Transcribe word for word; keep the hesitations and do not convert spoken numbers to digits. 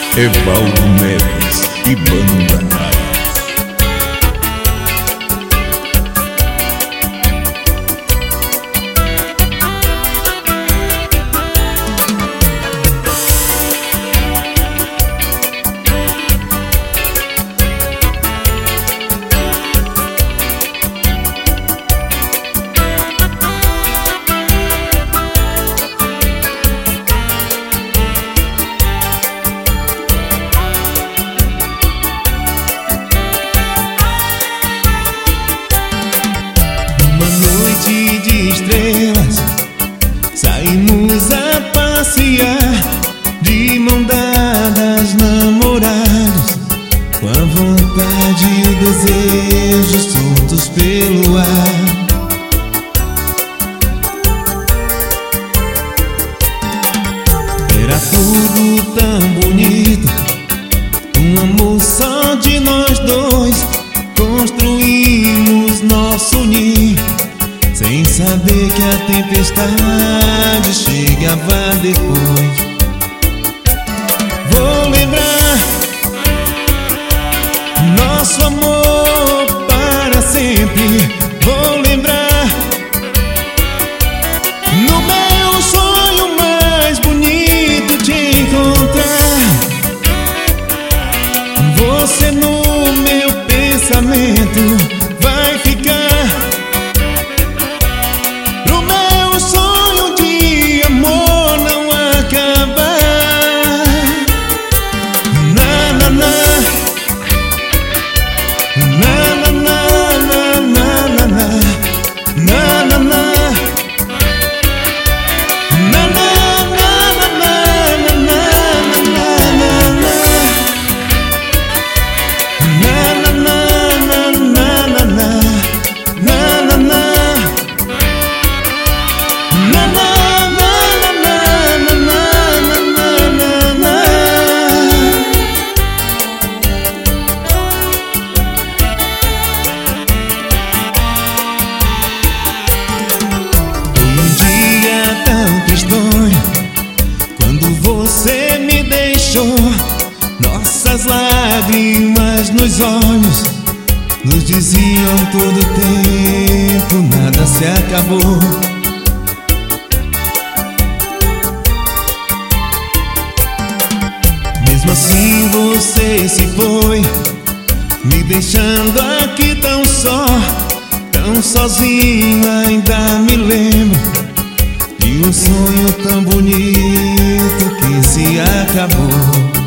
Evaldo Neves e Banda Rara. De estrelas, saímos a passear, de mão dadas, namorados, com a vontade e o desejo soltos pelo ar. Era tudo tão bonito, um amor só de nós dois, construímos nosso ninho, sem saber que a tempestade chegava depois. Vou lembrar nosso amor para sempre. Vou lembrar no meu sonho mais bonito te encontrar. Você no meu pensamento vai ficar. Quando você me deixou, nossas lágrimas nos olhos nos diziam todo tempo, nada se acabou. Mesmo assim você se foi, me deixando aqui tão só, tão sozinho. Ainda me lembro de um sonho tão bonito que se acabou.